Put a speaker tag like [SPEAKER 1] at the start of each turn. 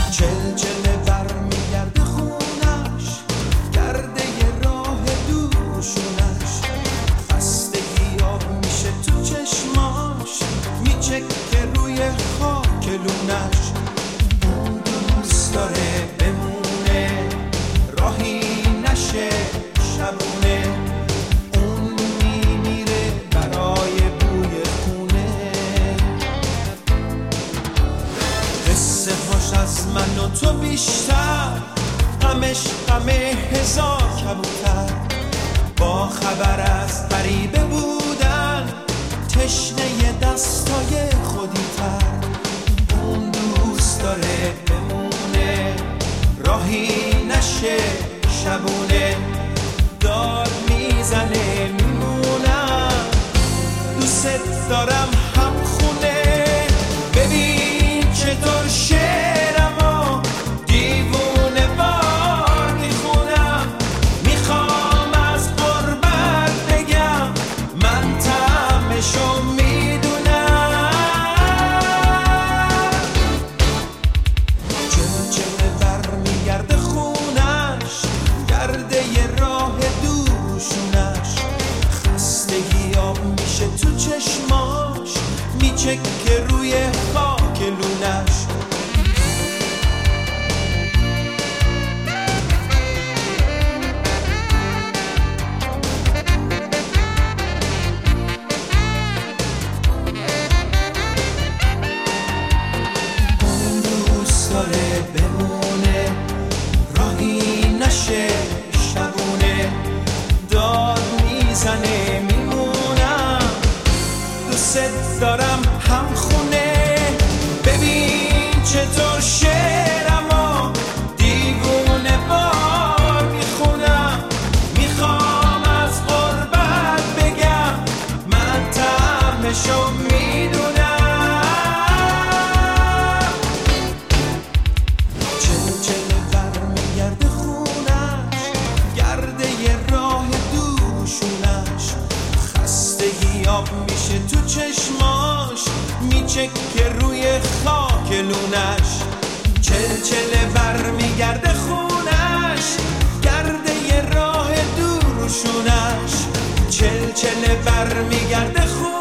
[SPEAKER 1] چلچله بر میگرده خونش، گرده ی راه دوشونش، خستگی آب میشه تو چشماش، میچکه روی خاک لونش. اون دوست داره بمونه، راهی نشه شبونه، اون میمیره برای بوی خونه. قصه هاش از من و تو بیشتر، غمش غم هزار کبوتر، با خبر از غریبه بودن، تشنه دستای خودی تر. اون دوست داره بمونه، راهی نشه شبونه، داد میزنه میمونم، دوست دارم هم خونه. ببین چطور شعرمو دیوونه وار میخونم، میخوام از غربت بگم من طعمشو میدونم. چلچله بر میگرده خونش، گرده ی راه دوشونش، خستگی آب میشه تو چشماش، میچکه روی خاک لونش. اون دوست داره بمونه، راهی نشه شبونه، داد میزنه میمونم، دوست دارم هم خونه. ببین چطور شعرمو دیوونه بار میخونم، میخوام از غربت بگم من طعمشو میدونم. چلچله بر میگرده خونش، گرده ی راه دوشونش، خستگی آب میشه تو چشماش، میچکه روی خاک لونش. چلچله بر میگرده خونش، گرده ی راه دوشونش، چلچله بر میگرده خونش.